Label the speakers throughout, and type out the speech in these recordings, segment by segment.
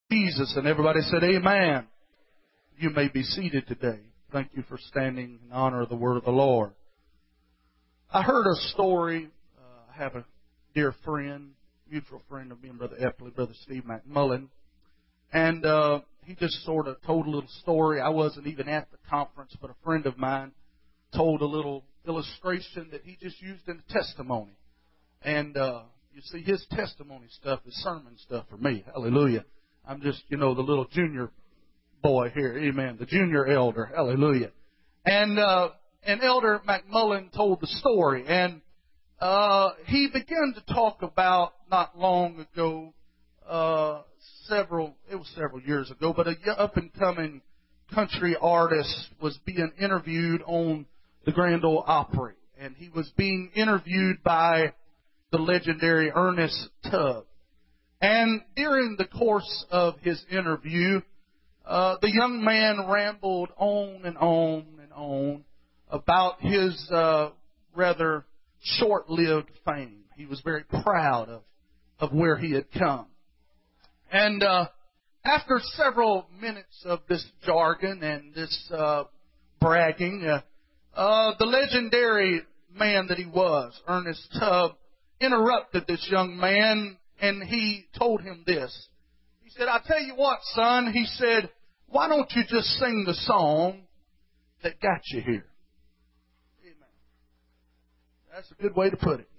Speaker 1: Jesus, and everybody said amen. You may be seated today. Thank you for standing in honor of the word of the Lord. I heard a story. I have a dear friend, mutual friend of me and Brother Epley, Brother Steve McMullen, and he just sort of told a little story. I wasn't even at the conference, but a friend of mine told a little illustration that he just used in a testimony. And you see, his testimony stuff is sermon stuff for me. Hallelujah. I'm just, the little junior boy here. Amen. The junior elder. Hallelujah. And Elder McMullen told the story. And he began to talk about, not long ago, several years ago, but a up-and-coming country artist was being interviewed on the Grand Ole Opry. And he was being interviewed by the legendary Ernest Tubb. And during the course of his interview, the young man rambled on and on and on about his rather short-lived fame. He was very proud of where he had come. And after several minutes of this jargon and this bragging, the legendary man that he was, Ernest Tubb, interrupted this young man, and he told him this. He said, "I'll tell you what, son," he said, "why don't you just sing the song that got you here?" Amen. That's a good way to put it.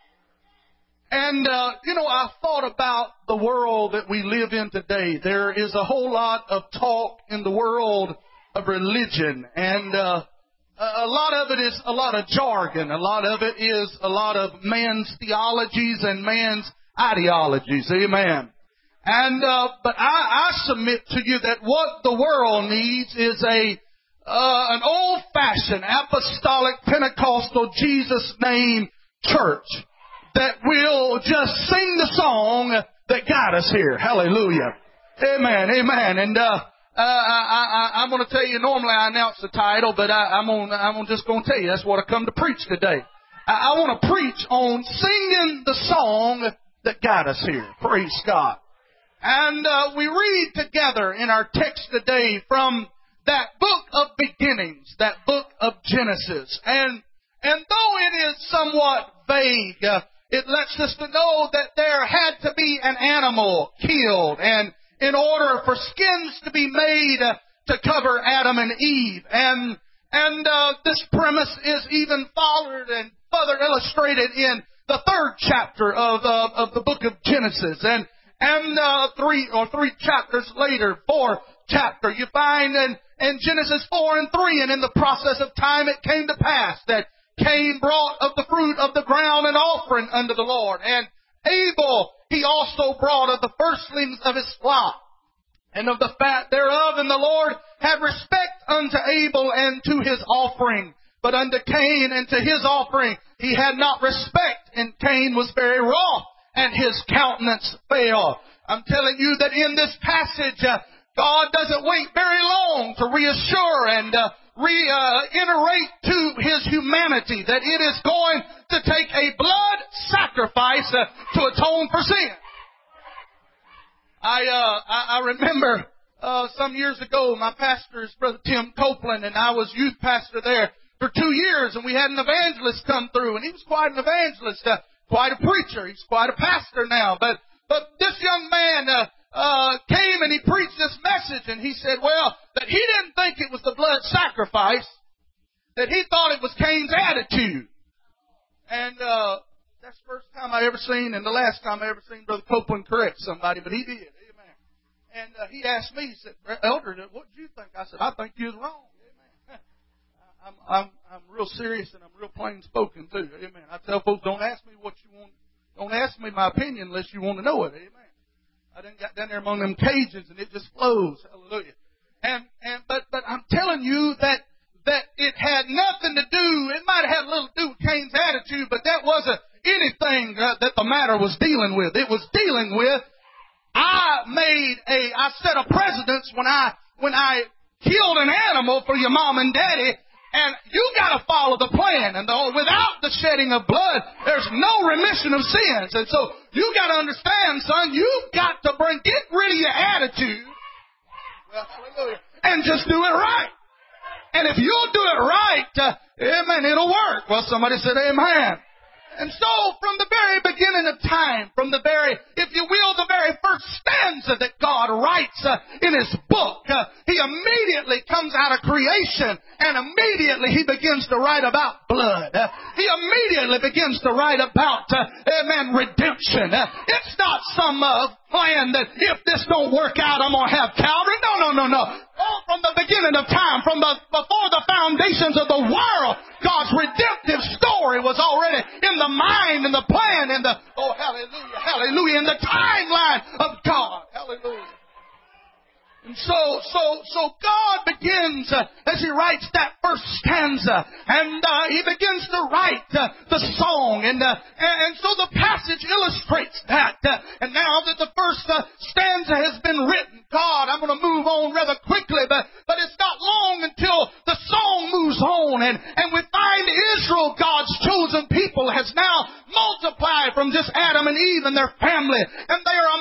Speaker 1: And, I thought about the world that we live in today. There is a whole lot of talk in the world of religion, and a lot of it is a lot of jargon. A lot of it is a lot of man's theologies and man's ideologies. Amen. And but I submit to you that what the world needs is an old-fashioned apostolic Pentecostal Jesus name church that will just sing the song that got us here. Hallelujah. Amen. Amen. And I'm going to tell you, normally I announce the title, but I'm just going to tell you that's what I come to preach today. I want to preach on singing the song that got us here. Praise God. And we read together in our text today from that book of beginnings, that book of Genesis. And though it is somewhat vague, it lets us to know that there had to be an animal killed, and in order for skins to be made to cover Adam and Eve. And this premise is even followed and further illustrated in the 3rd chapter of the book of Genesis. And three chapters later, 4th chapter, you find in Genesis 4 and 3, and in the process of time it came to pass that Cain brought of the fruit of the ground an offering unto the Lord. And Abel he also brought of the firstlings of his flock and of the fat thereof. And the Lord had respect unto Abel and to his offering. But unto Cain and to his offering he had not respect. And Cain was very wroth, and his countenance fell. I'm telling you that in this passage, God doesn't wait very long to reassure and reiterate to His humanity that it is going to take a blood sacrifice to atone for sin. I remember some years ago, my pastor is Brother Tim Copeland, and I was youth pastor there for 2 years, and we had an evangelist come through, and he was quite an evangelist, quite a preacher. He's quite a pastor now, but this young man came and he preached this message, and he said, that he didn't think it was the blood sacrifice, that he thought it was Cain's attitude. And that's the first time I ever seen, and the last time I ever seen Brother Copeland correct somebody, but he did. Amen. And he asked me, he said, "Elder, what did you think?" I said, "I think you was wrong." Amen. I'm real serious, and I'm real plain spoken too. Amen. I tell folks, don't ask me what you want. Don't ask me my opinion unless you want to know it. Amen. I done got down there among them Cajuns, and it just flows. Hallelujah. But I'm telling you that it had nothing to do. It might have had a little to do with Cain's attitude, but that wasn't anything that the matter was dealing with. It was dealing with I set a precedence when I killed an animal for your mom and daddy. And you got to follow the plan. And without the shedding of blood, there's no remission of sins. And so you got to understand, son, you've got to get rid of your attitude. Well, hallelujah. And just do it right. And if you'll do it right, amen, it'll work. Well, somebody said amen. And so, from the very beginning of time, from the very, if you will, the very first stanza that God writes in His book, He immediately comes out of creation and immediately He begins to write about blood. He immediately begins to write about, amen, redemption. It's not some plan that if this don't work out, I'm going to have Calvary. No. Oh, from the beginning of time, before the foundations of the world, God's redemptive story was already in the mind and the plan and hallelujah, in the timeline of God. Hallelujah. And so God begins as He writes that first stanza, and He begins to write the song, and so the passage illustrates that. And now that the first stanza has been written, God, I'm going to move on rather quickly, but it's not long until the song moves on, and we find Israel, God's chosen people, has now multiplied from just Adam and Eve and their family, and they are a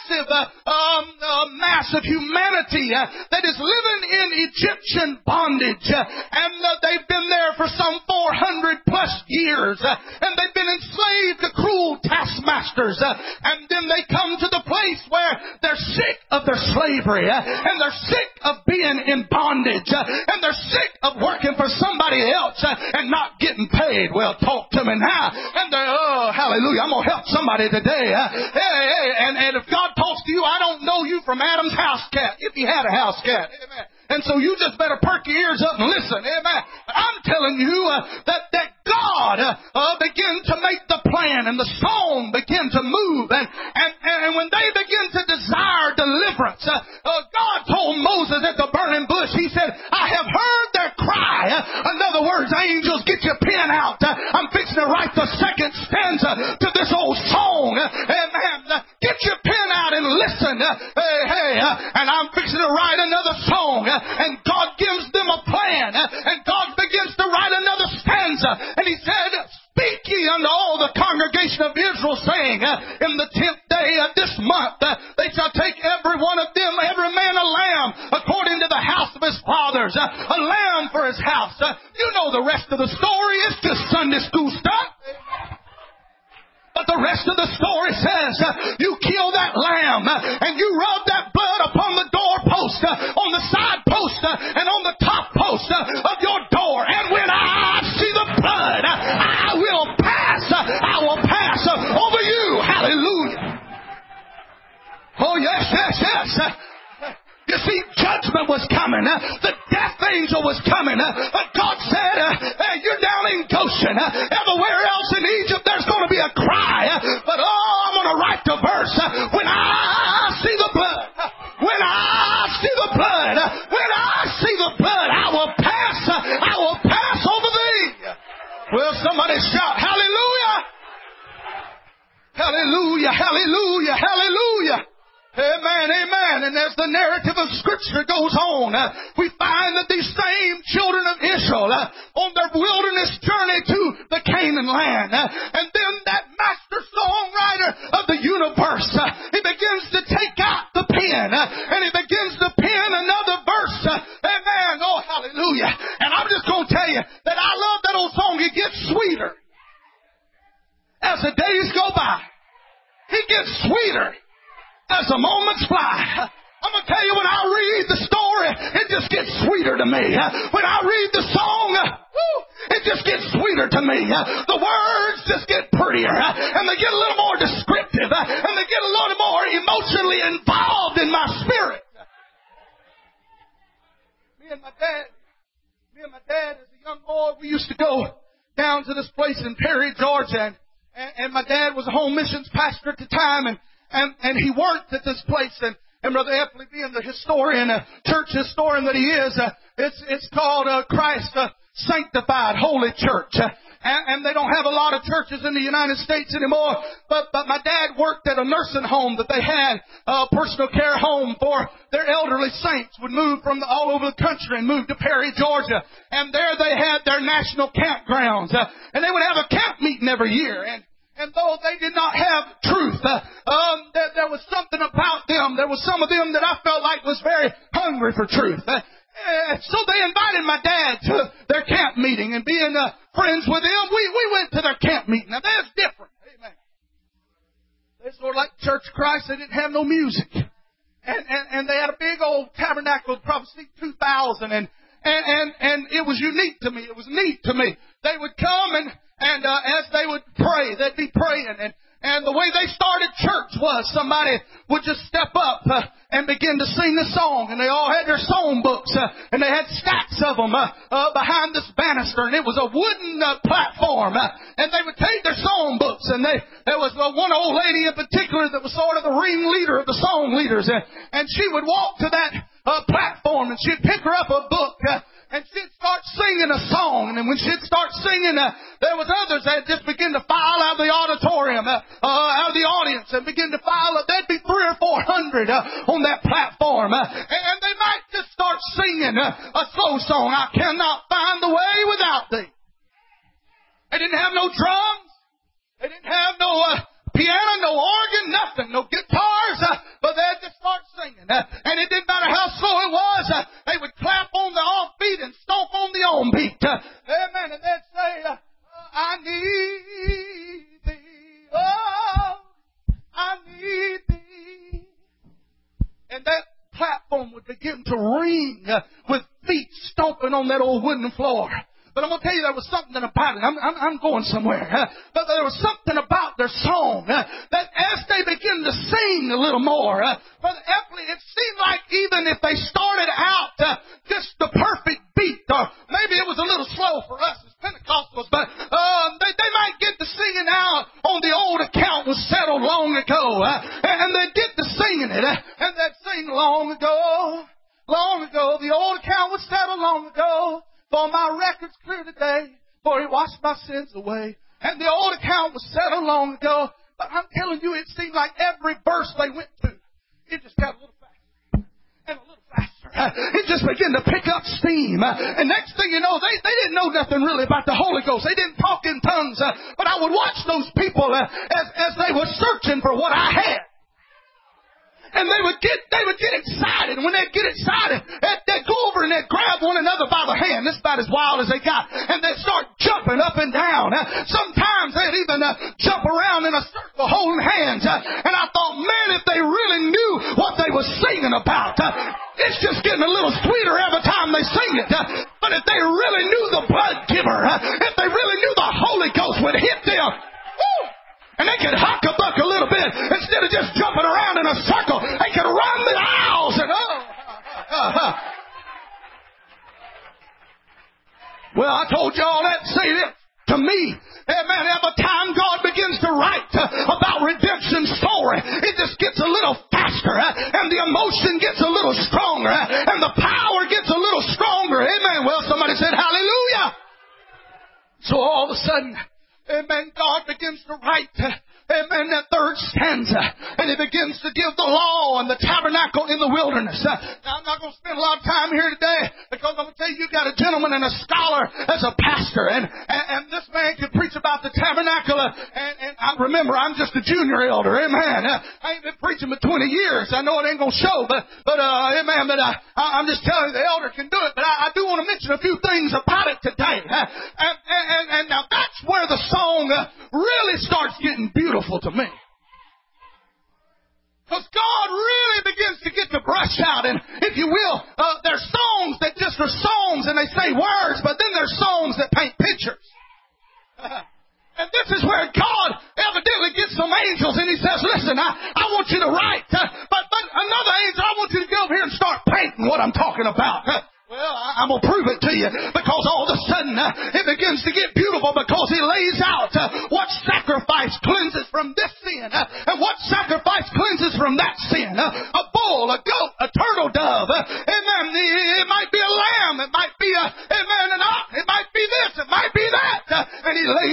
Speaker 1: massive humanity that is living in Egyptian bondage, and they've been there for some 400 plus years, and they've been enslaved to cruel taskmasters, and then they come to the place where they're sick of their slavery, and they're sick of being in bondage, and they're sick of working for somebody else and not getting paid. Well, talk to me now. And they're, oh, hallelujah, I'm going to help somebody today. Hey, and if God talks to you, I don't know you from Adam's house cat, if he had a house cat. Amen. And so you just better perk your ears up and listen. Amen. I'm telling you that God began to make the plan, and the song began to move, and when they begin to desire deliverance, God told Moses at the burning bush, He said, I have heard their cry. In other words, angels, get your pen out. I'm fixing to write the second stanza to this old song. Amen. Get your pen out and listen. And I'm fixing to write another song. And God gives them a plan. And God begins to write another stanza. And He said, speak ye unto all the congregation of Israel, saying, in the 10th day of this month, they shall take every one of them, every man a lamb, according to the house of his fathers, a lamb for his house. You know the rest of the story. It's just Sunday school stuff. But the rest of the story says, you kill that lamb, and you rub that blood upon the doorpost, on the side post, and on the top post of your door. And when I see the blood, I will pass over you. Hallelujah. Oh, yes. You see, judgment was coming. The death angel was coming. God said, hey, you're down in Goshen. Everywhere else in Egypt, there's going to be a cry. But, I'm going to write the verse. When I see the blood, when I see the blood, when I see the blood, I will pass over thee. Well, somebody shout, hallelujah. Hallelujah, hallelujah, hallelujah. Amen. And as the narrative of Scripture goes on, we find that these same children of Israel on their wilderness journey to the Canaan land, and then that master songwriter of the universe, he begins to take out the pen, and he begins to pen another verse. Amen. Oh, hallelujah. And I'm just going to tell you that I love that old song. It gets sweeter as the days go by. It gets sweeter as the moments fly. I'm going to tell you, when I read the story, it just gets sweeter to me. When I read the song, it just gets sweeter to me. The words just get prettier, and they get a little more descriptive, and they get a little more emotionally involved in my spirit. Me and my dad, as a young boy, we used to go down to this place in Perry, Georgia, and my dad was a home missions pastor at the time, and he worked at this place, and Brother Epley, being the historian, church historian that he is, it's called Christ Sanctified Holy Church. and they don't have a lot of churches in the United States anymore. But my dad worked at a nursing home that they had, a personal care home for their elderly saints. Would move from all over the country and move to Perry, Georgia. And there they had their national campgrounds. And they would have a camp meeting every year. And though they did not have truth, there was something about them. There was some of them that I felt like was very hungry for truth. So they invited my dad to their camp meeting, and being friends with them, we went to their camp meeting. Now that's different. Amen. They sort of like Church of Christ. They didn't have no music, and they had a big old tabernacle, probably 2,000, and it was unique to me. It was neat to me. They would come and as they would pray, they'd be praying, and the way they started church was somebody would just step up and begin to sing a song, and they all had their song books, and they had stacks of them behind this banister, and it was a wooden platform, and they would take their song books, and there was one old lady in particular that was sort of the ringleader of the song leaders, and she would walk to that platform, and she'd pick her up a book, and she'd start singing a song. And then when she'd start singing, there was others that just begin to file out of the auditorium, out of the audience, and begin to file up. There'd be 300 or 400 on that platform. And they might just start singing a slow song. I cannot find the way without thee. They didn't have no drums. They didn't have no piano, no organ, nothing, no guitars, but they'd just start singing. And it didn't matter how slow it was, they would clap on the offbeat and stomp on the on-beat. Amen. And they'd say, I need thee, oh, I need thee. And that platform would begin to ring with feet stomping on that old wooden floor. But I'm going to tell you, there was something about it. I'm going somewhere. But there was something about their song that as they begin to sing a little more, Brother Epley, it seemed like even if they started out just the perfect beat, or maybe it was a little slow for us as Pentecostals, but they might get to singing out on the old account was settled long ago. And they'd get to singing it, and they'd sing long ago, the old account was settled long ago. For my record's clear today, for he washed my sins away. And the old account was settled long ago. But I'm telling you, it seemed like every verse they went to, it just got a little faster and a little faster. It just began to pick up steam. And next thing you know, they didn't know nothing really about the Holy Ghost. They didn't talk in tongues. But I would watch those people as they were searching for what I had. And they would get excited. And when they'd get excited, they'd go over and they'd grab one another by the hand. This is about as wild as they got. And they'd start jumping up and down. Sometimes they'd even jump around in a circle holding hands. And I thought, man, if they really knew what they were singing about, it's just getting a little sweeter every time they sing it. But if they really knew the blood giver, if they really knew the Holy Ghost would hit them, woo! And they could huck-a-buck a little bit instead of just jumping around in a circle. They could run the aisles and Well, I told y'all that. Say this to me. Amen. Every time God begins to write about redemption's story, it just gets a little faster, and the emotion gets a little stronger, and the power gets a little stronger. Amen. Well, somebody said hallelujah. So all of a sudden, amen, God begins to write, amen, that third stanza. And he begins to give the law and the tabernacle in the wilderness. Now, I'm not going to spend a lot of time here today because I'm going to tell you, you got a gentleman and a scholar as a pastor. And this man could preach about the tabernacle. And I remember, I'm just a junior elder. Amen. I ain't been preaching for 20 years. I know it ain't going to show. But amen, but I'm just telling you, the elder can do it. But I do want to mention a few things about it today. And now that's where the song really starts getting beautiful to me. Because God really begins to get the brush out. And if you will, there's songs that just are songs and they say words, but then there's songs that paint pictures. And this is where God evidently gets some angels and he says, listen, I want you to write. But another angel, I want you to go over here and start painting what I'm talking about. Well, I'm going to prove it to you because all of a sudden it begins to get beautiful because he lays out what sacrifice cleanses from this sin and what sacrifice cleanses from that sin. A bull, a goat, a turtle dove. Amen. It might be a lamb. It might be an ox. It might be this. It might be that. And he lays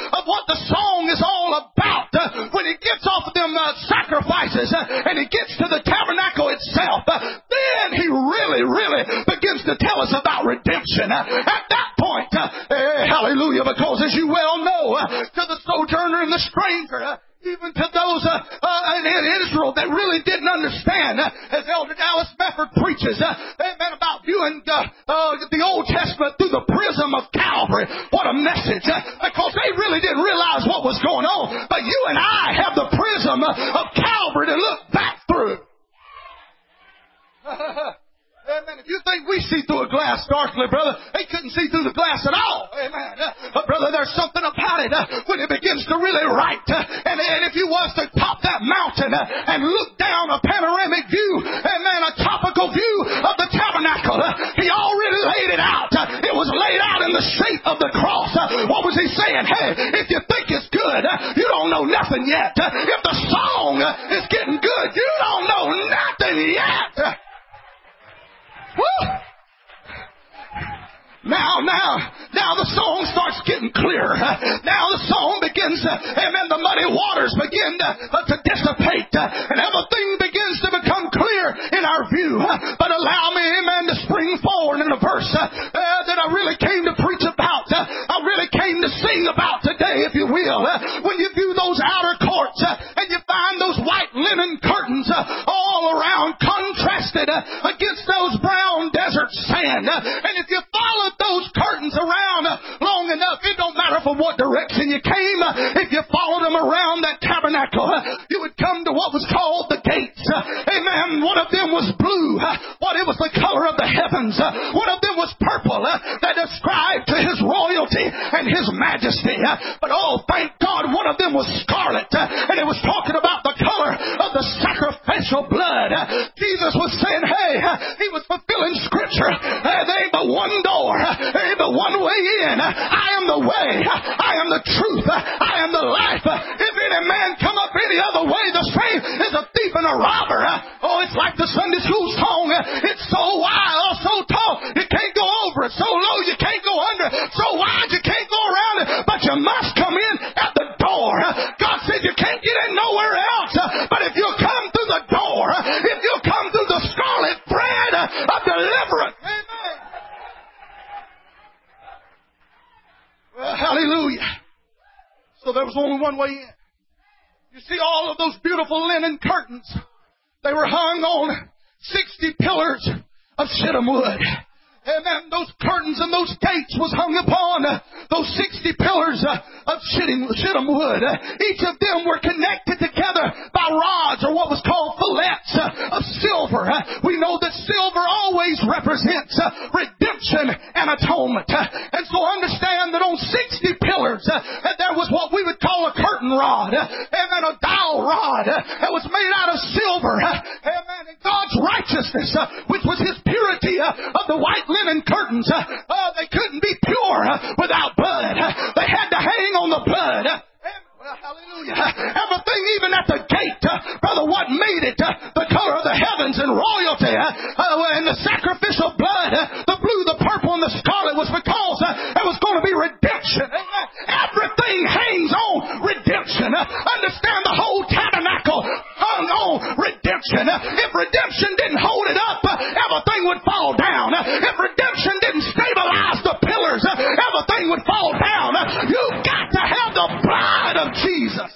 Speaker 1: of what the song is all about. When it gets off of them sacrifices and it gets to the tabernacle itself, then he really begins to tell us about redemption. At that point, hallelujah, because as you well know, to the sojourner and the stranger, even to those in Israel that really didn't understand, as Elder Dallas Mefford preaches, amen, about viewing the Old Testament through the prism of Calvary. What a message, because they really didn't realize what was going on. But you and I have the prism of Calvary to look back through. Amen. If you think we see through a glass darkly, brother, they couldn't see through the glass at all. Amen. But brother, there's something about it when it begins to really write. And if you was to top that mountain and look down a panoramic view, amen, a topical view of the tabernacle, he already laid it out. It was laid out in the shape of the cross. What was he saying? Hey, if you think it's good, you don't know nothing yet. If the song is getting good, you don't know nothing yet. Woo! Now the song starts getting clearer. Now the song begins, amen, the muddy waters begin to dissipate, and everything begins to become clear in our view. But allow me, amen, to spring forward in a verse that I really came to preach about. I really came to sing about today, if you will. When you view those outer courts and you find those white linen curtains all around contrasted against those brown desert sand, and if you follow those curtains around long enough, it don't matter from what direction you came. If you followed them around that tabernacle, you would come to what was called the gates. Amen. One of them was blue. It was the color of the heavens. One of them was purple, that described to his royalty and his majesty. But oh, thank God, one of them was scarlet, and it was talking about the color of the sacrificial blood. Jesus was saying, hey, he was fulfilling scripture. There ain't but one door. There ain't but one way in. I am the way. I am the truth. I am the life. If any man come up any other way, the same is a thief and a robber. Oh, it's like the Sunday school song. It's so wide, so tall, you can't go over it. So low, you can't go under it. So wide, you can't go around it. But you must come in at the door. God said you can't get in nowhere else. But if you come through the door, if you come through the scarlet thread of deliverance, amen. Well, hallelujah. So there was only one way in. You see all of those beautiful linen curtains. They were hung on 60 pillars of shittim wood. Amen. Those curtains and those gates was hung upon those 60 pillars of shittim wood. Each of them were connected together by rods, or what was called fillets of silver. We know that silver always represents redemption and atonement. And so understand that on 60 pillars there was what we would call a curtain rod. Amen. A dowel rod that was made out of silver. Amen. And God's righteousness, which was his purity of the white linen curtains, they couldn't be pure without blood. They had to hang on the blood. Well, hallelujah. Everything, even at the gate, brother, what made it the color of the heavens and royalty and the sacrificial blood, the blue, the purple, and the scarlet, was because there was going to be redemption. Everything hangs on redemption. Understand, the whole tabernacle hung on redemption. If redemption didn't hold it up, everything would fall down. If redemption didn't stabilize the pillars, everything would fall down. You've got to have the blood of Jesus.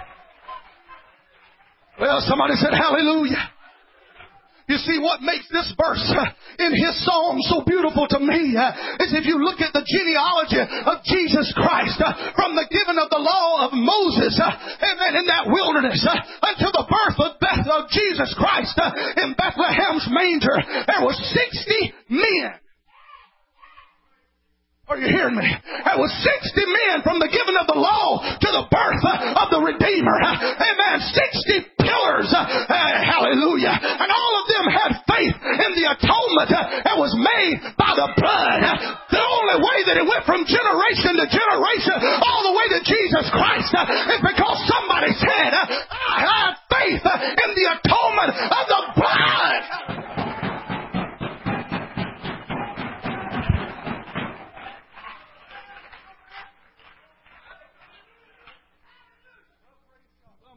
Speaker 1: Well, somebody said hallelujah. You see, what makes this verse in his song so beautiful to me is if you look at the genealogy of Jesus Christ, from the giving of the law of Moses, amen, in that wilderness, until the birth of Jesus Christ in Bethlehem's manger, there were 60 men. Are you hearing me? There was 60 men from the giving of the law to the birth of the Redeemer. Amen. 60 pillars. Hallelujah. And all of them had faith in the atonement that was made by the blood. The only way that it went from generation to generation all the way to Jesus Christ is because somebody said, I have faith in the atonement of the blood.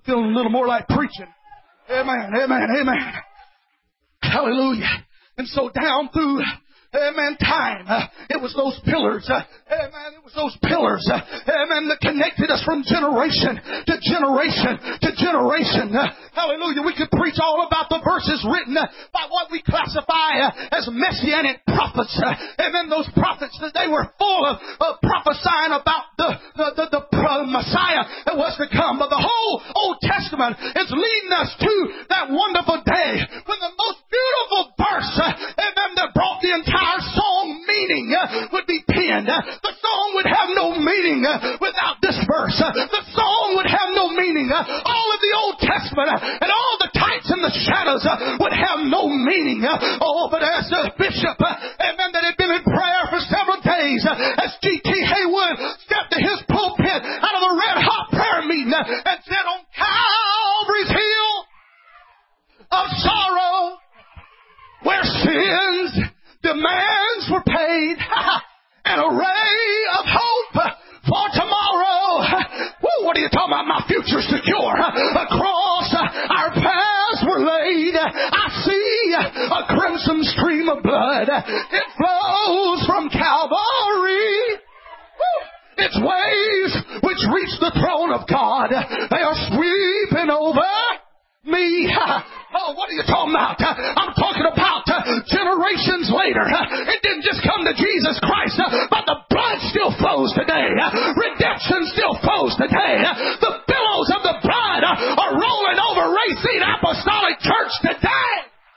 Speaker 1: feeling a little more like preaching. Amen, amen, amen. Hallelujah. And so down through, amen, time, it was those pillars, amen, it was those pillars, amen, that connected us from generation to generation to generation. Hallelujah. We could preach all about the verses written by what we classify as messianic prophets. Amen. Those prophets, they were full of prophesying about the Messiah that was to come. But the whole Old Testament is leading us to that wonderful day when the most beautiful verse, amen, that brought the entire song meaning would be penned. The song would have no meaning without this verse. The song would have no meaning. All of the Old Testament and all the types and the shadows would have no meaning. Oh, but as the bishop, amen, that had been in prayer for several days, as G.T. Haywood stepped to his pulpit out of a red-hot prayer meeting and said, on Calvary's hill of sorrow, where sin's demands were paid, an array of hope for tomorrow. Woo, what are you talking about? My future's secure. Across our paths were laid. I see a crimson stream of blood. It flows from Calvary. Woo. Its waves which reach the throne of God, they are sweeping over me. Oh, what are you talking about? I'm talking about generations later. It didn't just come to Jesus Christ, but the blood still flows today. Redemption still flows today. The billows of the blood are rolling over Racine Apostolic Church today.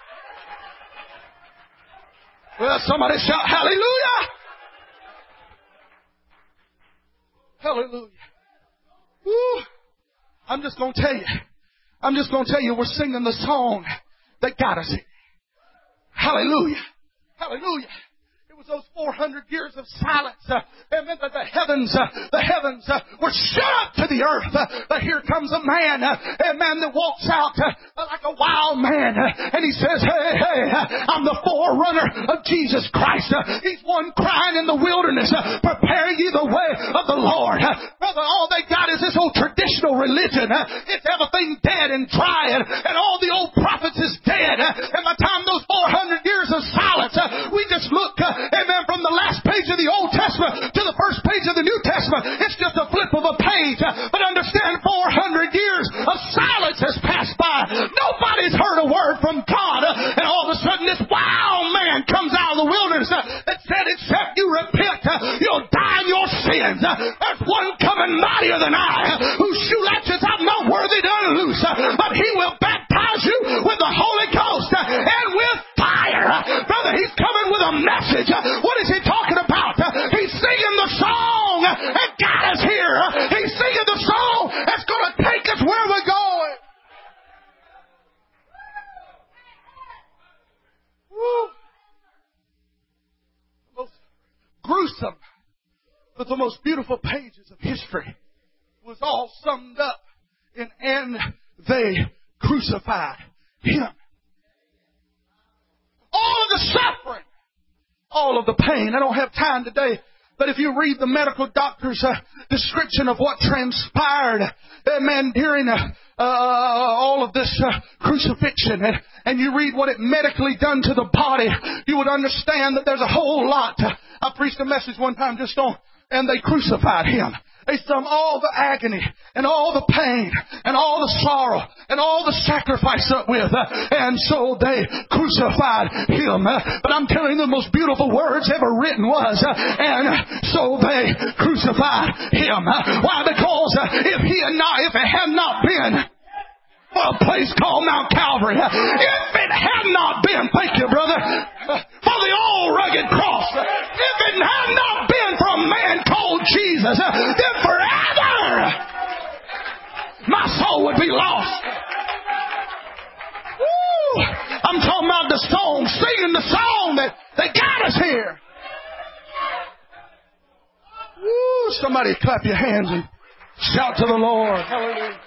Speaker 1: Well, somebody shout hallelujah. Hallelujah. Woo. I'm just going to tell you, we're singing the song that got us here. Hallelujah. Hallelujah. It was those 400 years of silence. It meant that the heavens were shut up to the earth. But here comes a man that walks out like a wild man. And he says, hey, I'm the forerunner of Jesus Christ. He's one crying in the wilderness, prepare ye the way of the Lord. Brother, all they got is this old traditional religion. It's everything dead and dry, and all the old prophets is dead. And by the time those 400 years of silence, we just look, amen, from the last page of the Old Testament to the first page of the New Testament. It's just a flip of a page. But understand, 400 years of silence has passed by. Nobody's heard a word from God. And all of a sudden this wild man comes out of the wilderness that said, except you repent, you'll die in your sins. There's one coming mightier than I, whose shoe latches I'm not worthy to unloose. But he will baptize you with the Holy Ghost and with fire. Brother, he's coming with a message. What is he talking about? He's singing the song that got us here. He's singing the song that's going to take us where we're going. Woo. The most gruesome, but the most beautiful pages of history was all summed up in, and they crucified him. All of the suffering, all of the pain. I don't have time today, but if you read the medical doctor's description of what transpired, amen, during all of this crucifixion, and you read what it medically done to the body, you would understand that there's a whole lot. I preached a message one time just on, and they crucified him. They sum all the agony and all the pain and all the sorrow and all the sacrifice up with. And so they crucified him. But I'm telling you, the most beautiful words ever written was, and so they crucified him. Why? Because if it had not been for a place called Mount Calvary, if it had not been, thank you, brother, for the old rugged cross, if it had not been for a man called Jesus, then forever my soul would be lost. Woo! I'm talking about the song, singing the song that got us here. Woo! Somebody clap your hands and shout to the Lord. Hallelujah.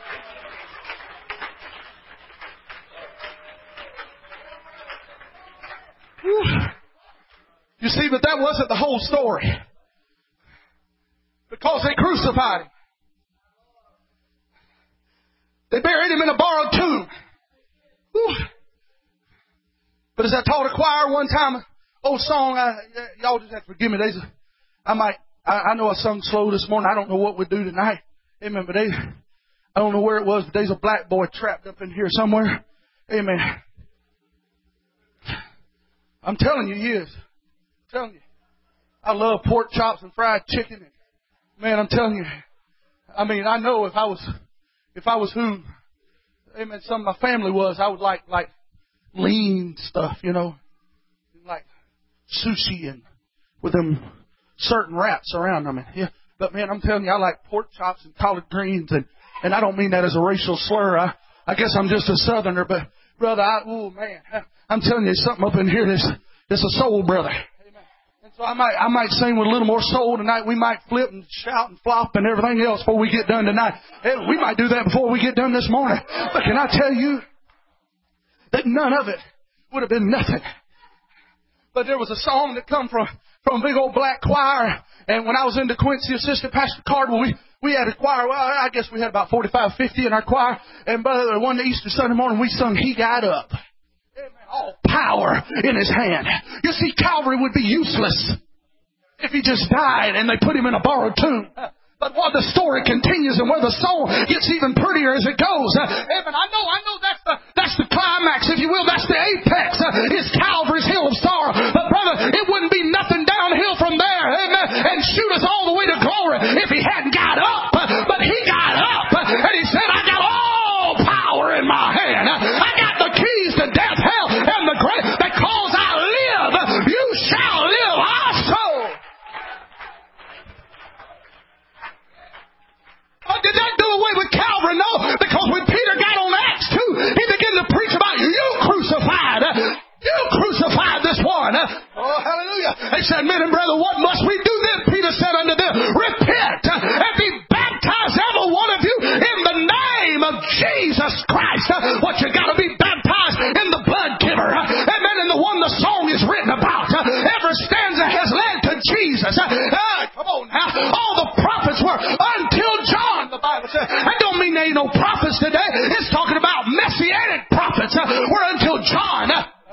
Speaker 1: You see, but that wasn't the whole story. Because they crucified him. They buried him in a borrowed tomb. Whew. But as I taught a choir one time, old song, y'all just have to forgive me. I know I sung slow this morning. I don't know what we do tonight. Amen. But I don't know where it was, but there's a black boy trapped up in here somewhere. Amen. I'm telling you, he is. I'm telling you. I love pork chops and fried chicken. Man, I'm telling you. I mean, I know if I was who, amen, some of my family was, I would like lean stuff, you know, like sushi and with them certain wraps around them. Yeah. But man, I'm telling you, I like pork chops and collard greens, and I don't mean that as a racial slur. I guess I'm just a Southerner, but brother, I'm telling you, something up in here that's a soul, brother. So I might sing with a little more soul tonight. We might flip and shout and flop and everything else before we get done tonight. We might do that before we get done this morning. But can I tell you that none of it would have been nothing. But there was a song that come from a big old black choir. And when I was in DeQuincy, Assistant Pastor Cardwell, we had a choir. Well, I guess we had about 45, 50 in our choir. And brother, one Easter Sunday morning, we sung He Got Up. All power in His hand. You see, Calvary would be useless if He just died and they put Him in a borrowed tomb. But while the story continues and where the song gets even prettier as it goes, Evan, I know that's the climax, if you will. That's the apex. It's Calvary's hill of sorrow. But brother, it wouldn't be nothing downhill from there, amen, and shoot us all the way to glory if He hadn't got up. But He got up and He said, I got all power in my hand. I got the keys to death, hell, and the grave. Because I live, you shall live also. Did that do away with Calvary? No, because when Peter got on Acts 2, he began to preach about you crucified. You crucified this one. Oh, hallelujah. They said, men and brethren, what must we do then? Peter said unto them, repent and be baptized, every one of you, in the name of Jesus Christ. What you got to be baptized in the blood giver. Amen. And the one the song is written about. Every stanza has led to Jesus. Come on now. All the prophets were until John, the Bible says. That don't mean there ain't no prophets today. It's talking about messianic prophets. Were until John.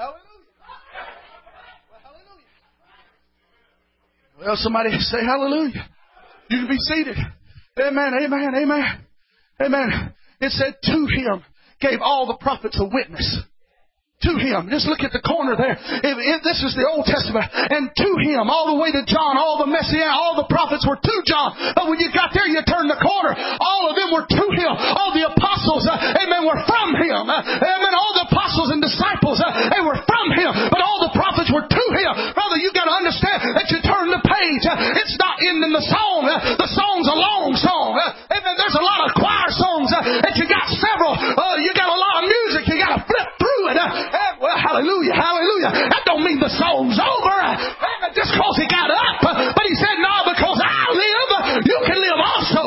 Speaker 1: Well, somebody say hallelujah. You can be seated. Amen, amen, amen. Amen. It said to Him gave all the prophets a witness. To Him. Just look at the corner there. This is the Old Testament. And to Him, all the way to John, all the Messiah, all the prophets were to John. But when you got there, you turned the corner. All of them were to Him. All the apostles, amen, were from Him. Amen. All the apostles and disciples, they were from Him. But all the prophets were to Him. Brother, you got to understand that you turn the page. It's not ending the song. The song's a long song. Amen. There's a lot of choir songs that you got several. You got a lot of music. You got to flip through it. Well, hallelujah, hallelujah. That don't mean the song's over. Just because He got up. But He said, no, because I live, you can live also.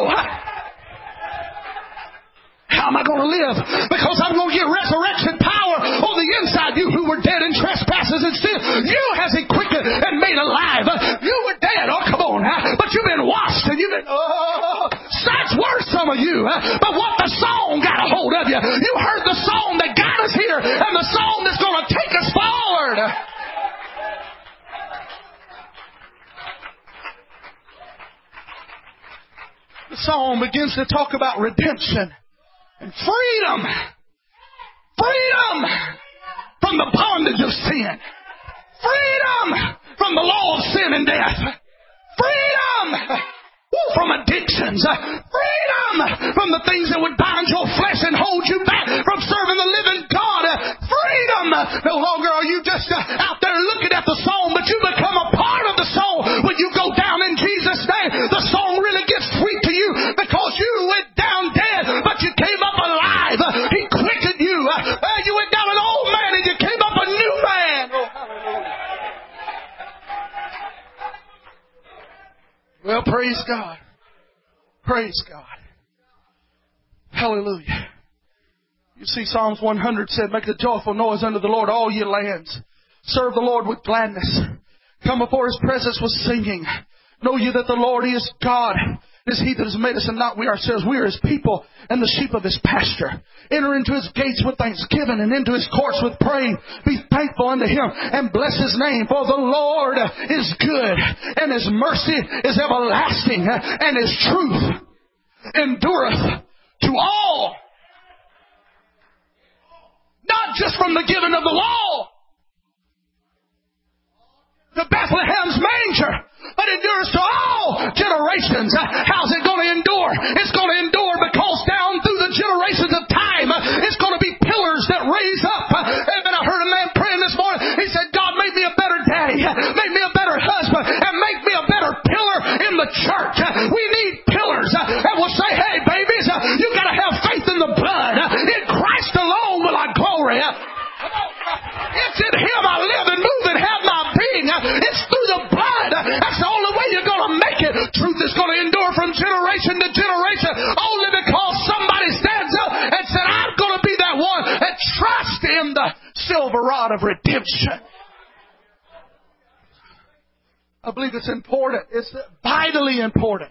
Speaker 1: How am I going to live? Because I'm going to get resurrection power on the inside. You who were dead in trespasses and sin, you has He quickened and made alive. You were dead. Oh, come on. But you've been washed and you've been, that's worse, some of you. But what the song got a hold of you. You heard the song that got us here and the song that's going to take us forward. The song begins to talk about redemption and freedom. Freedom from the bondage of sin. Freedom from the law of sin and death. Freedom from addictions. Freedom from the things that would bind your flesh and hold you back from serving the living God. Freedom. No longer are you just out there looking at the song, but you become a part of the song. When you go down in Jesus' name, the song really gets sweet to you because you went down dead, but you came up alive. He quickened you. You went down an old man and you came up a new man. Oh, hallelujah. Well, praise God. Praise God. Hallelujah. You see, Psalms 100 said, make a joyful noise unto the Lord, all ye lands. Serve the Lord with gladness. Come before His presence with singing. Know ye that the Lord is God. It is He that has made us and not we ourselves. We are His people and the sheep of His pasture. Enter into His gates with thanksgiving and into His courts with praise. Be thankful unto Him and bless His name. For the Lord is good and His mercy is everlasting and His truth endureth to all. Not just from the giving of the law to Bethlehem's manger, but endures to all generations. How's it going to endure? It's going to endure because down through the generations of time, it's going to be pillars that raise up. And I heard a man praying this morning. He said, God, make me a better daddy, make me a better husband, and make me a better pillar in the church. We need pillars that will say, hey, babies, you got to have faith in the blood. In Christ alone will I glory. It's in Him I live and move and have my being. It's through the blood. That's the only way you're going to make it. Truth is going to endure from generation to generation only because somebody stands up and said, I'm going to be that one that trusts in the silver rod of redemption. I believe it's important. It's vitally important.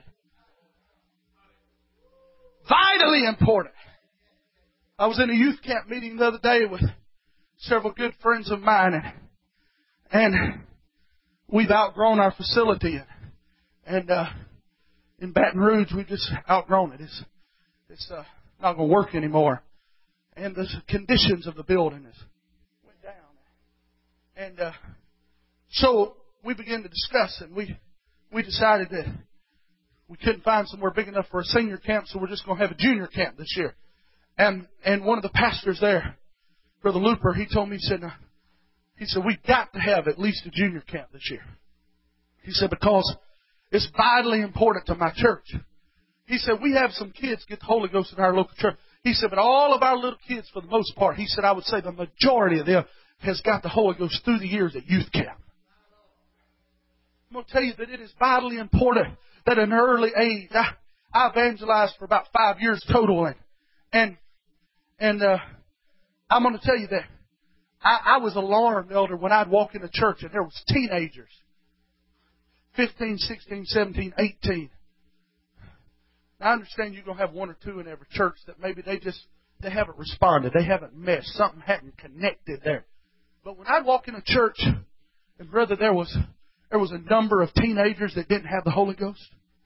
Speaker 1: Vitally important. I was in a youth camp meeting the other day with several good friends of mine, and we've outgrown our facility, and in Baton Rouge we've just outgrown it. It's not going to work anymore, and the conditions of the building has went down, and so we began to discuss, and we decided that we couldn't find somewhere big enough for a senior camp, so we're just going to have a junior camp this year. And one of the pastors there, Brother Looper, he told me, he said, we've got to have at least a junior camp this year. He said, because it's vitally important to my church. He said, we have some kids get the Holy Ghost in our local church. He said, but all of our little kids, for the most part, he said, I would say the majority of them has got the Holy Ghost through the years at youth camp. I'm going to tell you that it is vitally important that at an early age, I evangelized for about 5 years total, and I'm going to tell you that I was alarmed, elder, when I'd walk into church and there was teenagers, 15, 16, 17, 18. Now, I understand you're going to have one or two in every church that maybe they haven't responded. They haven't meshed. Something hadn't connected there. But when I'd walk into church, and brother, there was a number of teenagers that didn't have the Holy Ghost,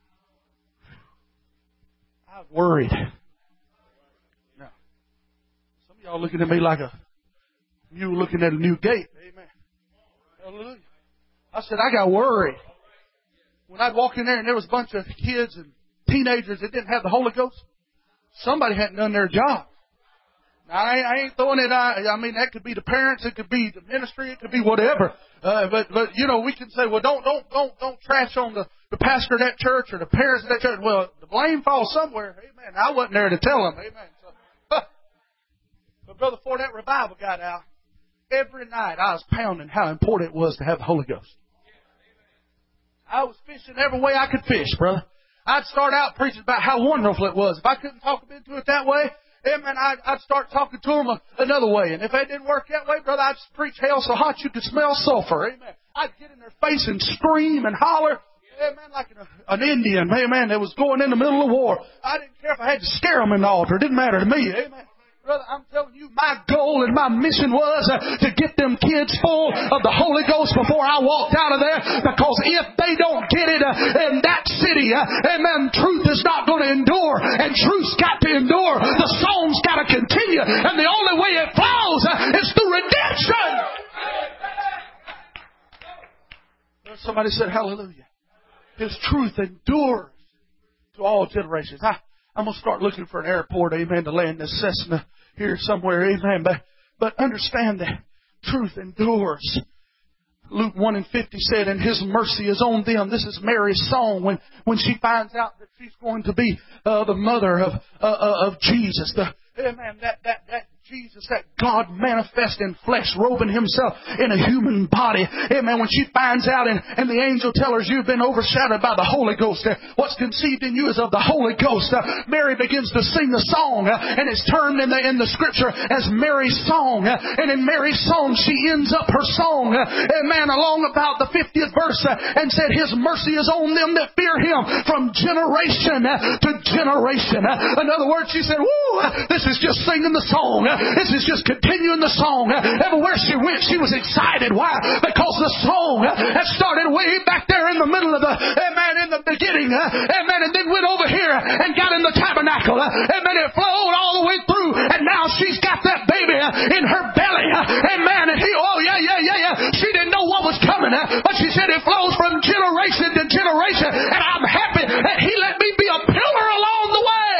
Speaker 1: I was worried. Now, some of y'all looking at me like you were looking at a new gate. Amen. Hallelujah. I said, I got worried. When I'd walk in there and there was a bunch of kids and teenagers that didn't have the Holy Ghost, somebody hadn't done their job. Now, I ain't throwing it out. I mean, that could be the parents, it could be the ministry, it could be whatever. But you know, we can say, well, don't trash on the pastor of that church or the parents of that church. Well, the blame falls somewhere. Amen. I wasn't there to tell them. Amen. So, but Brother Ford, that revival got out. Every night I was pounding how important it was to have the Holy Ghost. I was fishing every way I could fish, brother. I'd start out preaching about how wonderful it was. If I couldn't talk them into it that way, amen, I'd start talking to them another way. And if it didn't work that way, brother, I'd preach hell so hot you could smell sulfur. Amen. I'd get in their face and scream and holler. Amen, like an Indian, amen, that was going in the middle of war. I didn't care if I had to scare them in the altar. It didn't matter to me. Amen. Brother, I'm telling you, my goal and my mission was to get them kids full of the Holy Ghost before I walked out of there. Because if they don't get it in that city, amen, truth is not going to endure. And truth's got to endure. The song's got to continue. And the only way it flows is through redemption. Somebody said, hallelujah. His truth endures to all generations. I'm going to start looking for an airport, amen, to land this Cessna here somewhere, amen. But understand that truth endures. Luke 1:50 said, and His mercy is on them. This is Mary's song when she finds out that she's going to be the mother of Jesus. Amen. That Jesus, that God manifest in flesh, robing Himself in a human body. Amen. When she finds out and the angel tells her you've been overshadowed by the Holy Ghost, what's conceived in you is of the Holy Ghost. Mary begins to sing the song, and it's termed in the Scripture as Mary's song. And in Mary's song, she ends up her song, amen, along about the 50th verse, and said, His mercy is on them that fear Him from generation to generation. In other words, she said, woo, this is just singing the song. This is just continuing the song. Everywhere she went, she was excited. Why? Because the song had started way back there in the middle of the, amen, in the beginning, amen, and then went over here and got in the tabernacle. Amen, it flowed all the way through, and now she's got that baby in her belly. Amen, and she didn't know what was coming, but she said it flows from generation to generation, and I'm happy that He let me be a pillar along the way.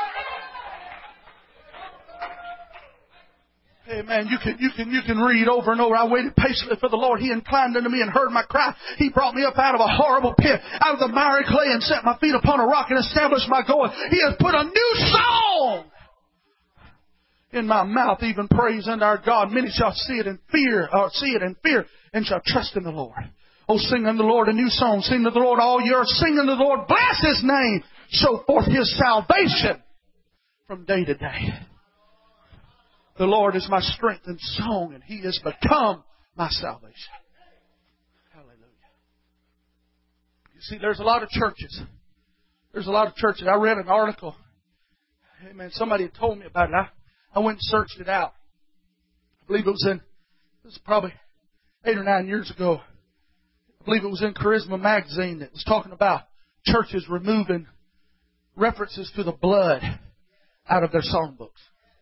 Speaker 1: Amen. You can read over and over. I waited patiently for the Lord. He inclined unto me and heard my cry. He brought me up out of a horrible pit, out of the miry clay, and set my feet upon a rock and established my going. He has put a new song in my mouth, even praise unto our God. Many shall see it and fear, and shall trust in the Lord. Oh, sing unto the Lord a new song. Sing to the Lord all ye earth. Sing unto the Lord. Bless His name. Show forth His salvation from day to day. The Lord is my strength and song, and He has become my salvation. Hallelujah. You see, there's a lot of churches. I read an article. Amen. Somebody had told me about it. I went and searched it out. I believe it was probably 8 or 9 years ago. I believe it was in Charisma magazine that was talking about churches removing references to the blood out of their songbooks.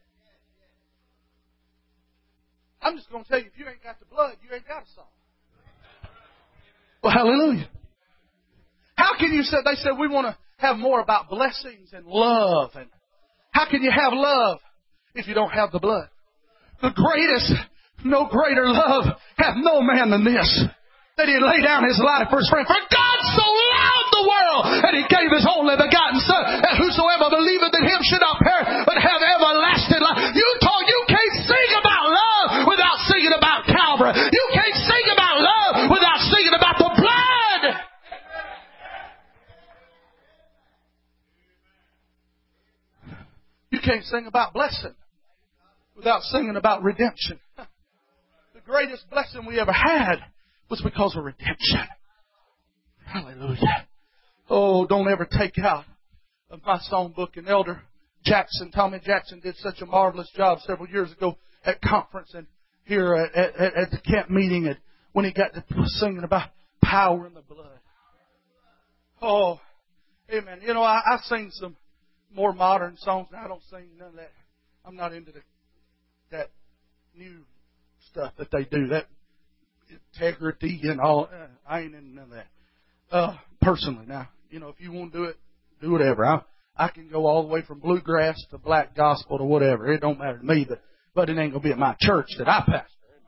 Speaker 1: I'm just going to tell you, if you ain't got the blood, you ain't got a song. Well, hallelujah. How can you say, they said we want to have more about blessings and love. And how can you have love if you don't have the blood? The greatest, no greater love hath no man than this, that He laid down His life for His friend. For God so loved the world that He gave His only begotten Son, that whosoever believeth in Him should not perish, but have everlasting life. You can't sing about love without singing about Calvary. You can't sing about love without singing about the blood. You can't sing about blessing without singing about redemption. The greatest blessing we ever had was because of redemption. Hallelujah. Oh, don't ever take out of my songbook. And Elder Jackson, Tommy Jackson, did such a marvelous job several years ago at conference and here at the camp meeting, and when he got to singing about power in the blood. Oh, amen. You know, I sing some more modern songs. Now, I don't sing none of that. I'm not into that new stuff that they do. That integrity and all. I ain't into none of that. Personally, now, you know, if you want to do it, do whatever. I can go all the way from bluegrass to black gospel to whatever. It don't matter to me, but it ain't gonna be at my church that I pastor.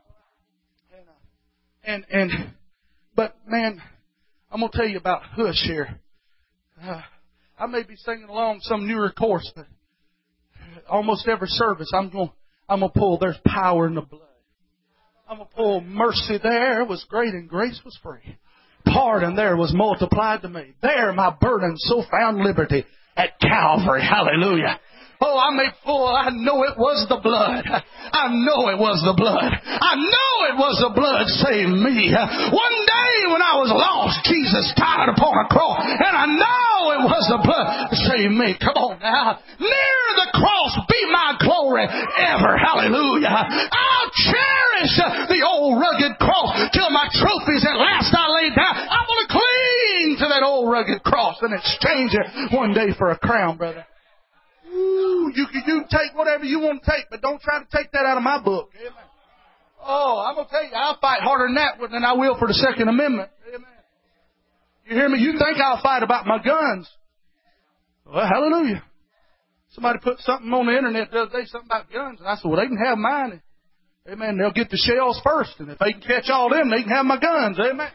Speaker 1: But man, I'm gonna tell you about Hush here. I may be singing along some newer course, but almost every service I'm gonna pull. There's power in the blood. I'm gonna pull. Mercy there was great and grace was free. Pardon there was multiplied to me. There my burden so found liberty at Calvary. Hallelujah. Oh, I made full. I know it was the blood. I know it was the blood. I know it was the blood saved me. One day when I was lost, Jesus died upon a cross. And I know it was the blood that saved me. Come on now. Near the cross be my glory ever. Hallelujah. I'll cherish the old rugged cross till my trophies at last I lay down. I'm going to cling to that old rugged cross and exchange it one day for a crown, brother. Ooh, you can take whatever you want to take, but don't try to take that out of my book. Amen. Oh, I'm going to tell you, I'll fight harder than that than I will for the Second Amendment. Amen. You hear me? You think I'll fight about my guns. Well, hallelujah. Somebody put something on the internet the other day, something about guns, and I said, well, they can have mine. Amen. They'll get the shells first, and if they can catch all them, they can have my guns. Amen.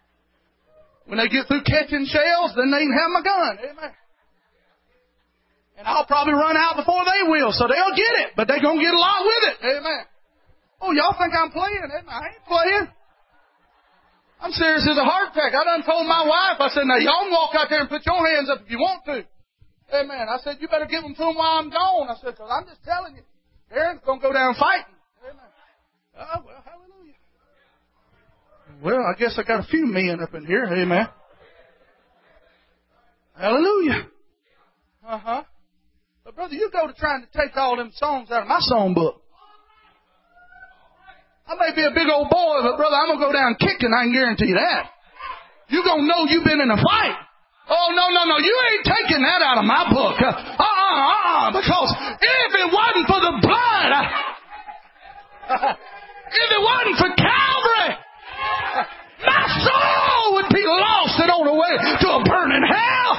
Speaker 1: When they get through catching shells, then they can have my gun. Amen. And I'll probably run out before they will, so they'll get it, but they're going to get a lot with it. Amen. Oh, y'all think I'm playing? Amen. I ain't playing. I'm serious as a heart attack. I done told my wife, I said, now y'all can walk out there and put your hands up if you want to. Amen. I said, you better give them to them while I'm gone. I said, because I'm just telling you, Aaron's going to go down fighting. Amen. Oh, well, hallelujah. Well, I guess I got a few men up in here. Amen. Hallelujah. Uh-huh. But, brother, you go to trying to take all them songs out of my songbook. I may be a big old boy, but, brother, I'm going to go down kicking. I can guarantee that. You're going to know you've been in a fight. Oh, no. You ain't taking that out of my book. Because if it wasn't for the blood, if it wasn't for Calvary, my soul would be lost and on the way to a burning hell.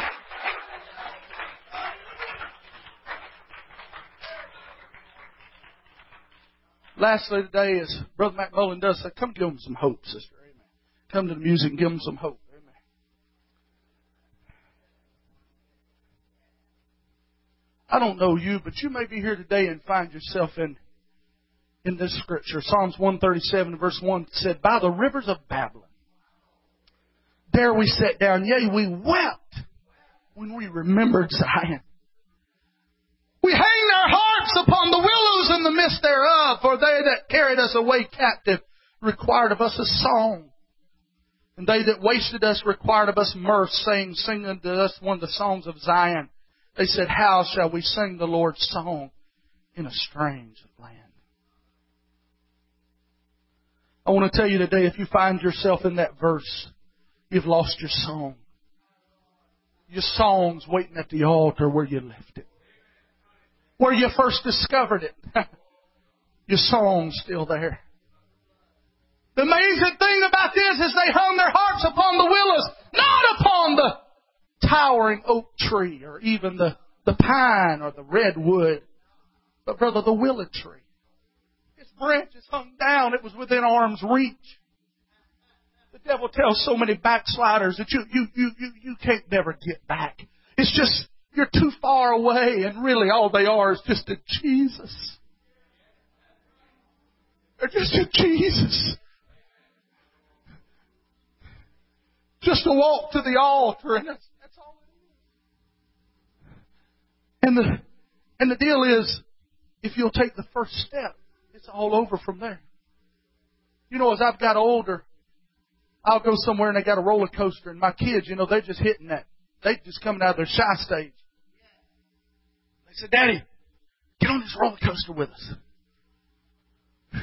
Speaker 1: Lastly today, as Brother McMullen does say, come give them some hope, sister. Amen. Come to the music and give them some hope. Amen. I don't know you, but you may be here today and find yourself in this scripture. Psalms 137 verse 1 said, by the rivers of Babylon, there we sat down, yea, we wept when we remembered Zion. We hanged our harps upon the willows in the midst thereof, for they that carried us away captive required of us a song. And they that wasted us required of us mirth, saying, sing unto us one of the songs of Zion. They said, how shall we sing the Lord's song in a strange land? I want to tell you today, if you find yourself in that verse, you've lost your song. Your song's waiting at the altar where you left it. Where you first discovered it. Your song's still there. The amazing thing about this is they hung their harps upon the willows, not upon the towering oak tree or even the pine or the redwood, but, brother, the willow tree. Its branches hung down. It was within arm's reach. The devil tells so many backsliders that you can't never get back. It's just, you're too far away, and really all they are is just a Jesus. They're just a Jesus. Just to walk to the altar, and that's all it is. And the deal is, if you'll take the first step, it's all over from there. You know, as I've got older, I'll go somewhere and they got a roller coaster, and my kids, you know, they're just hitting that. They're just coming out of their shy stage. They said, Daddy, get on this roller coaster with us. Whew.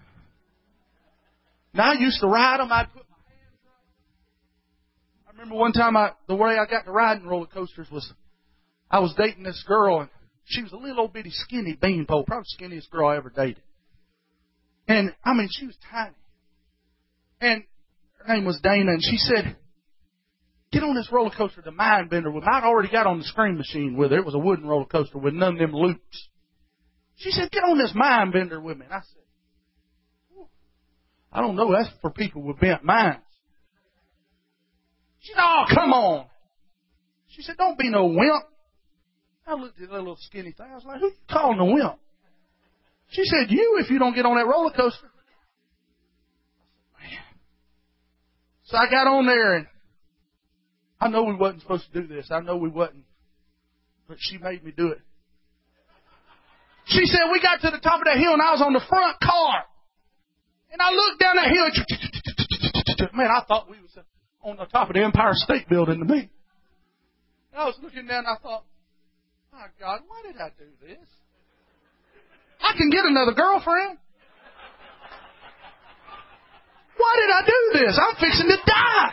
Speaker 1: Now, I used to ride them. I'd put my hands up. I remember one time, the way I got to riding roller coasters was, I was dating this girl, and she was a little old bitty skinny beanpole, probably the skinniest girl I ever dated. And, I mean, she was tiny. And her name was Dana, and she said, get on this roller coaster, the Mind Bender with me. I'd already got on the Scream Machine with her. It was a wooden roller coaster with none of them loops. She said, get on this Mind Bender with me. And I said, I don't know. That's for people with bent minds. She said, oh, come on. She said, don't be no wimp. I looked at that little skinny thing. I was like, who you calling a wimp? She said, you, if you don't get on that roller coaster. Man. So I got on there, and I know we wasn't supposed to do this. I know we wasn't. But she made me do it. She said, we got to the top of that hill, and I was on the front car. And I looked down that hill. Man, I thought we was on the top of the Empire State Building to me. And I was looking down, and I thought, my God, why did I do this? I can get another girlfriend. Why did I do this? I'm fixing to die.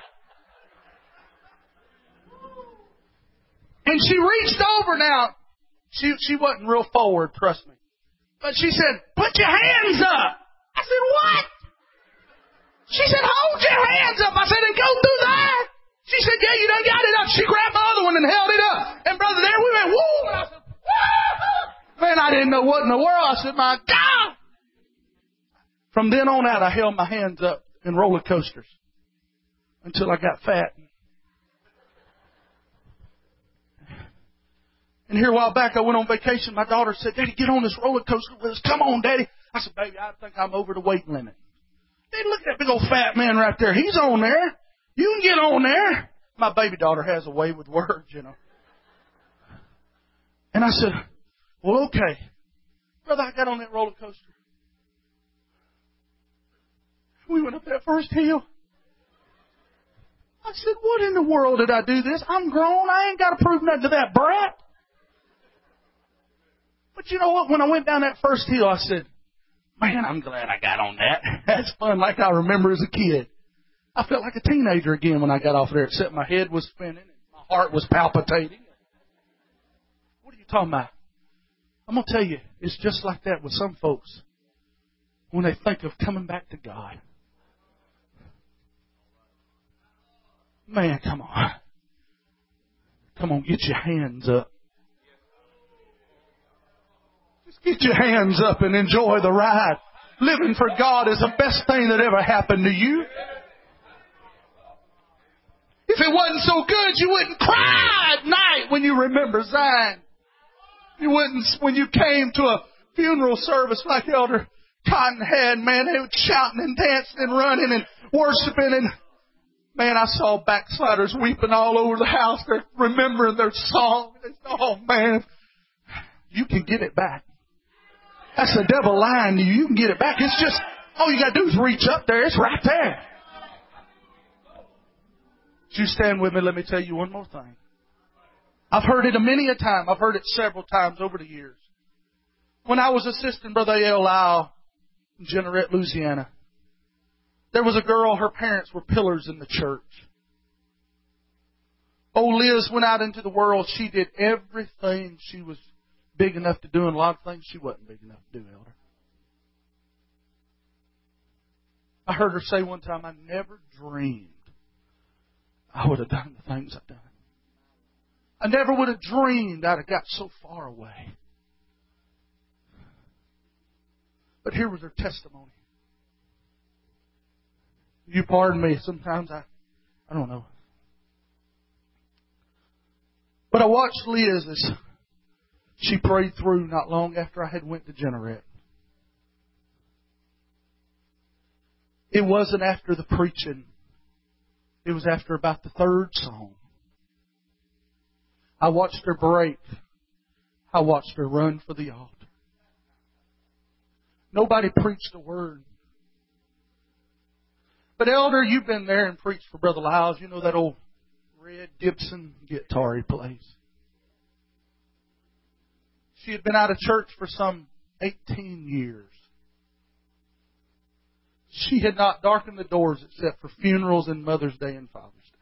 Speaker 1: And she reached over now. She wasn't real forward, trust me. But she said, put your hands up. I said, what? She said, hold your hands up. I said, and go through that. She said, yeah, you done got it up. She grabbed my other one and held it up. And brother, there we went, woo. And I said, woo. Man, I didn't know what in the world. I said, my God. From then on out, I held my hands up in roller coasters until I got fat. And here a while back, I went on vacation. My daughter said, Daddy, get on this roller coaster with us. Come on, Daddy. I said, baby, I think I'm over the weight limit. Daddy, look at that big old fat man right there. He's on there. You can get on there. My baby daughter has a way with words, you know. And I said, well, okay. Brother, I got on that roller coaster. We went up that first hill. I said, what in the world did I do this? I'm grown. I ain't got to prove nothing to that brat. But you know what? When I went down that first hill, I said, man, I'm glad I got on that. That's fun like I remember as a kid. I felt like a teenager again when I got off there, except my head was spinning and my heart was palpitating. What are you talking about? I'm going to tell you, it's just like that with some folks when they think of coming back to God. Man, come on. Come on, get your hands up. Just get your hands up and enjoy the ride. Living for God is the best thing that ever happened to you. If it wasn't so good, you wouldn't cry at night when you remember Zion. You wouldn't, when you came to a funeral service like Elder Cotton had, man, they were shouting and dancing and running and worshiping, and man, I saw backsliders weeping all over the house. They're remembering their song. They said, oh man, you can get it back. That's the devil lying to you. You can get it back. It's just, all you got to do is reach up there. It's right there. Would you stand with me? Let me tell you one more thing. I've heard it many a time. I've heard it several times over the years. When I was assisting Brother A.L. Lyle in Jeanerette, Louisiana, there was a girl, her parents were pillars in the church. Old Liz went out into the world. She did everything she was big enough to do, and a lot of things she wasn't big enough to do, Elder. I heard her say one time, I never dreamed I would have done the things I've done. I never would have dreamed I'd have got so far away. But here was her testimony. You pardon me, sometimes I don't know. But I watched Liz as she prayed through not long after I had went to Jeanerette. It wasn't after the preaching. It was after about the third song. I watched her break. I watched her run for the altar. Nobody preached a word. But Elder, you've been there and preached for Brother Lyles. You know that old red Gibson guitar he plays. She had been out of church for some 18 years. She had not darkened the doors except for funerals and Mother's Day and Father's Day.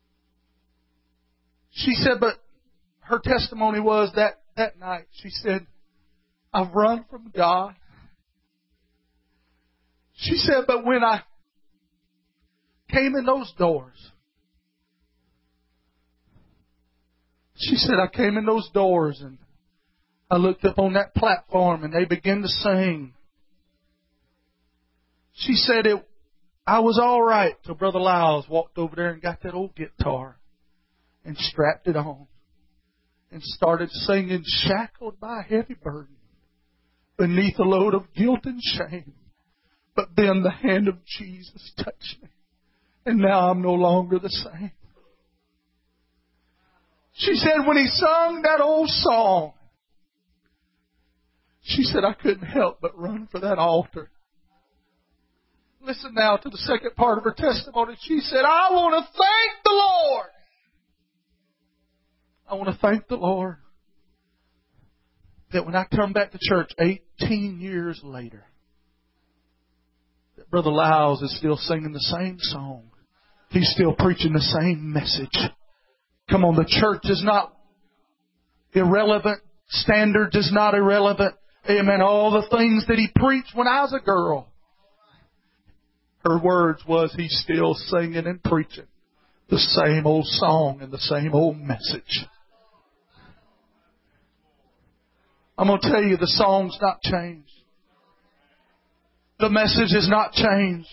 Speaker 1: She said, but her testimony was that night, she said, I've run from God. She said, but when I came in those doors, she said, I came in those doors and I looked up on that platform and they began to sing. She said, I was all right till Brother Lyles walked over there and got that old guitar and strapped it on and started singing, shackled by a heavy burden, beneath a load of guilt and shame. But then the hand of Jesus touched me, and now I'm no longer the same. She said when he sung that old song, she said I couldn't help but run for that altar. Listen now to the second part of her testimony. She said, I want to thank the Lord. I want to thank the Lord that when I come back to church 18 years later, that Brother Lyles is still singing the same song. He's still preaching the same message. Come on, the church is not irrelevant. Standards is not irrelevant. Amen. All the things that he preached when I was a girl. Her words was, he's still singing and preaching the same old song and the same old message. I'm going to tell you, the song's not changed. The message is not changed.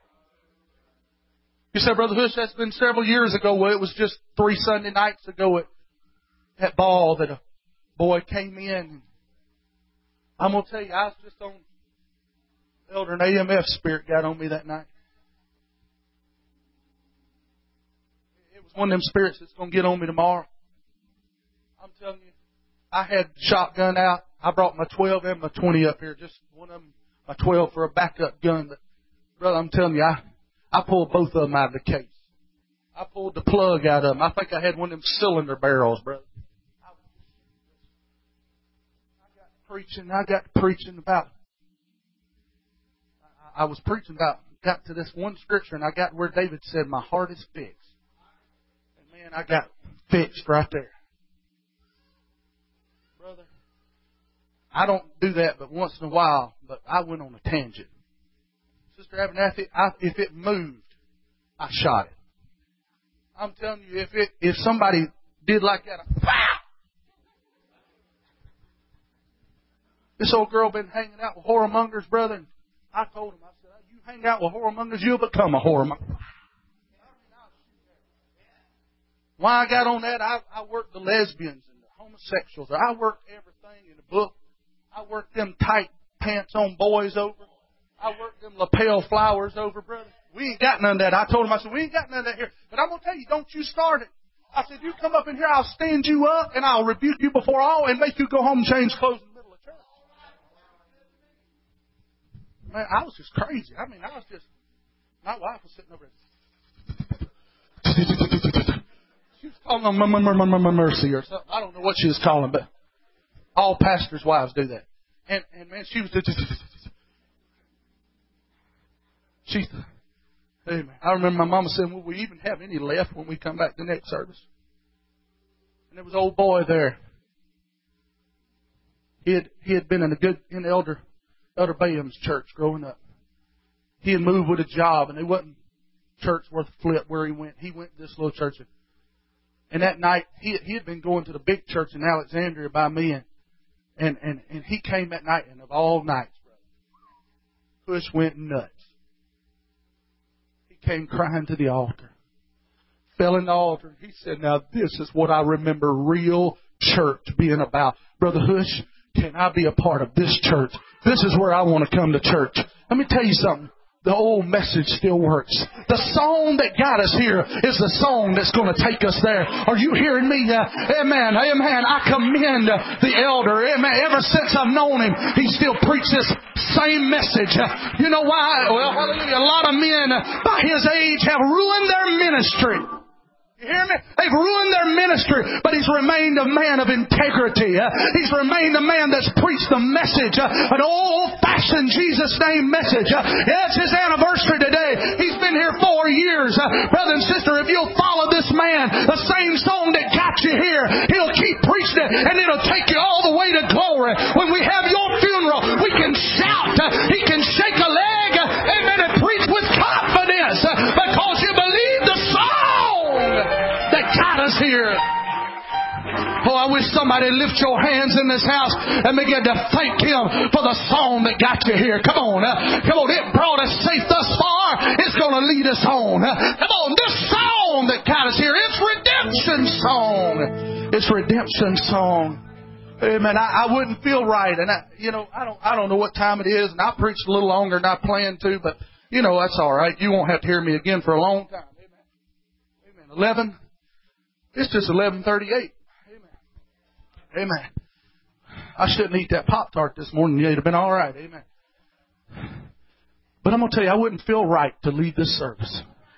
Speaker 1: You say, Brother Hush, that's been several years ago. Well, it was just 3 Sunday nights ago at Ball that a boy came in. I'm going to tell you, I was just on Elder and AMF spirit got on me that night. It was one of them spirits that's going to get on me tomorrow. I'm telling you, I had shotgun out. I brought my 12 and my 20 up here. Just one of them, my 12 for a backup gun. But, brother, I'm telling you, I pulled both of them out of the case. I pulled the plug out of them. I think I had one of them cylinder barrels, brother. I got preaching about, I was preaching about, got to this one scripture, and I got where David said, my heart is fixed. And man, I got fixed right there. Brother, I don't do that but once in a while, but I went on a tangent. Sister Abernathy, if it moved, I shot it. I'm telling you, if somebody did like that, this old girl been hanging out with whoremongers, brother. And I told him, I said, you hang out with whoremongers, you'll become a whoremonger. Why I got on that, I worked the lesbians and the homosexuals. I worked everything in the book. I worked them tight pants on boys over. I worked them lapel flowers over, brother. We ain't got none of that. I told him, I said, we ain't got none of that here. But I'm going to tell you, don't you start it. I said, you come up in here, I'll stand you up, and I'll rebuke you before all, and make you go home and change clothes in the middle of church. Man, I was just crazy. I mean, I was just, my wife was sitting over there. She was calling on mercy or something. I don't know what she was calling, but all pastors' wives do that. And man, she was she. Amen. I remember my mama saying, will we even have any left when we come back to next service? And there was an old boy there. He had been in Elder Bayham's church growing up. He had moved with a job, and there wasn't church worth a flip where he went. He went to this little church. And that night, he had been going to the big church in Alexandria by me, and he came that night, and of all nights, brother, Push went nuts. Came crying to the altar. Fell in the altar. He said, now this is what I remember real church being about. Brother Hush, can I be a part of this church? This is where I want to come to church. Let me tell you something. The old message still works. The song that got us here is the song that's going to take us there. Are you hearing me? Amen. Amen. I commend the elder. Amen. Ever since I've known him, he still preaches this same message. You know why? Well, hallelujah. A lot of men by his age have ruined their ministry. You hear me? They've ruined their ministry, but he's remained a man of integrity. He's remained a man that's preached the message, an old-fashioned Jesus' name message. Yeah, it's his anniversary today. He's been here 4 years. Brother and sister, if you'll follow this man, the same song that got you here, he'll keep preaching it, and it'll take you all the way to glory. When we have your funeral, we can shout. He can shake a leg, amen, and preach with confidence because you believe the song that got us here. Oh, I wish somebody lift your hands in this house and begin to thank Him for the song that got you here. Come on. Come on. It brought us safe thus far. It's going to lead us on. Come on. This song that got us here, it's redemption song. It's redemption song. Amen. I wouldn't feel right. And I don't know what time it is. And I preached a little longer than I planned to, but that's all right. You won't have to hear me again for a long time. Amen. 11. It's just 11:38. Amen. Amen. I shouldn't eat that Pop-Tart this morning. It'd have been all right. Amen. But I'm going to tell you, I wouldn't feel right to leave this service.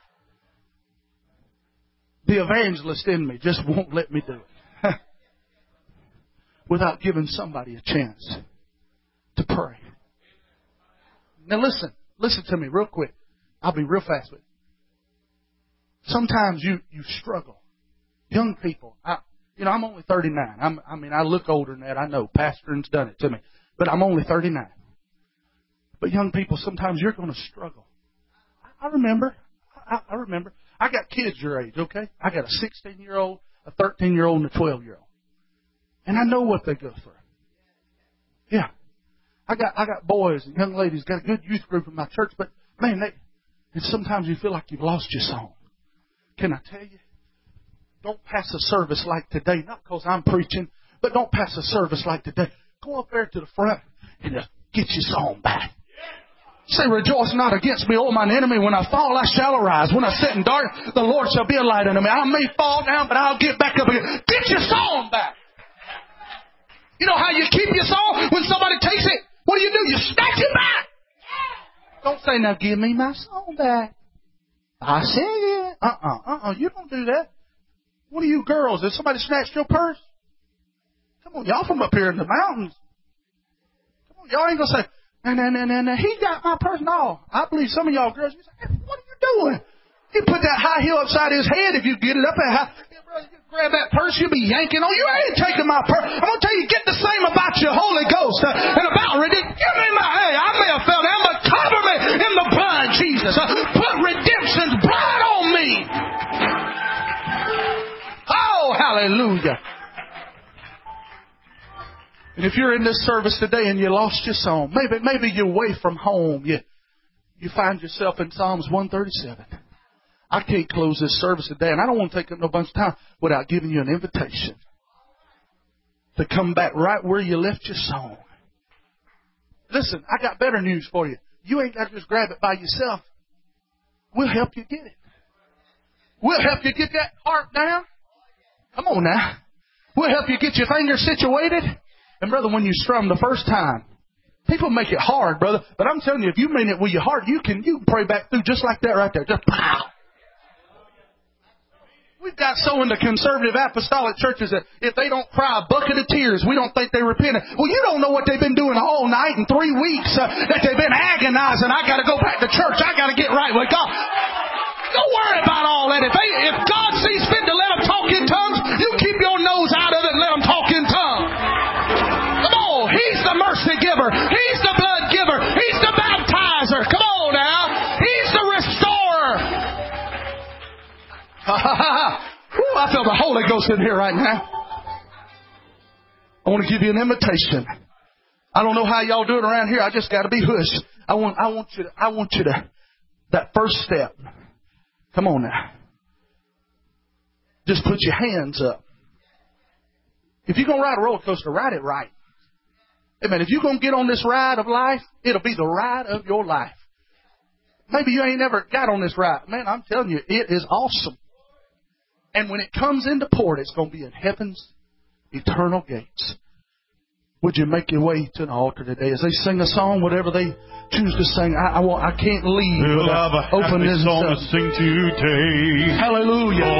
Speaker 1: The evangelist in me just won't let me do it without giving somebody a chance to pray. Now listen to me real quick. I'll be real fast with you. Sometimes you struggle. Young people, I'm only 39. I look older than that. I know. Pastoring's done it to me. But I'm only 39. But young people, sometimes you're going to struggle. I remember. I got kids your age, okay? I got a 16-year-old, a 13-year-old, and a 12-year-old. And I know what they go through. Yeah. I got boys and young ladies, got a good youth group in my church, but man, and sometimes you feel like you've lost your song. Can I tell you? Don't pass a service like today, not because I'm preaching, But don't pass a service like today. Go up there to the front and just get your song back. Say, rejoice not against me, O mine enemy. When I fall, I shall arise. When I sit in dark, the Lord shall be a light unto me. I may fall down, but I'll get back up again. Get your song back. You know how you keep your song? When somebody takes it, what do? You snatch it back. Don't say, now give me my song back. I sing it. You don't do that. What are you girls? Did somebody snatch your purse? Come on, y'all from up here in the mountains. Come on, y'all ain't going to say, no, he got my purse. No, I believe some of y'all girls, you say, hey, what are you doing? He put that high heel upside his head. If you get it up that high, brother, you grab that purse, you'll be yanking on. You ain't taking my purse. I'm going to tell you, get the same about your Holy Ghost and about redemption. Give me my, hey, I may have fell down, but cover me in the blood, Jesus. Put redemption's blood on me. Oh, hallelujah. And if you're in this service today and you lost your song, maybe you're away from home, you find yourself in Psalms 137. I can't close this service today, and I don't want to take up no bunch of time without giving you an invitation to come back right where you left your song. Listen, I got better news for you. You ain't got to just grab it by yourself. We'll help you get it. We'll help you get that harp down. Come on now. We'll help you get your fingers situated. And brother, when you strum the first time, people make it hard, brother. But I'm telling you, if you mean it with your heart, you can pray back through just like that right there. Just pow. We've got so into conservative apostolic churches that if they don't cry a bucket of tears, we don't think they repented. Well, you don't know what they've been doing all night and 3 weeks, that they've been agonizing. I got to go back to church. I got to get right with God. Don't worry about all that. If God sees fit to let them talk in tongues, you keep your nose out of it and let them talk in tongues. Come on. He's the mercy giver. He's the blood giver. He's the baptizer. Come on now. He's the restorer. Ooh, I feel the Holy Ghost in here right now. I want to give you an invitation. I don't know how y'all do it around here. I just got to be hush. I want you to that first step. Come on now. Just put your hands up. If you're going to ride a roller coaster, ride it right. Amen. If you're going to get on this ride of life, it'll be the ride of your life. Maybe you ain't never got on this ride. Man, I'm telling you, it is awesome. And when it comes into port, it's going to be in heaven's eternal gates. Would you make your way to an altar today as they sing a song, whatever they choose to sing? I can't leave without opening this
Speaker 2: song to sing today.
Speaker 1: Hallelujah.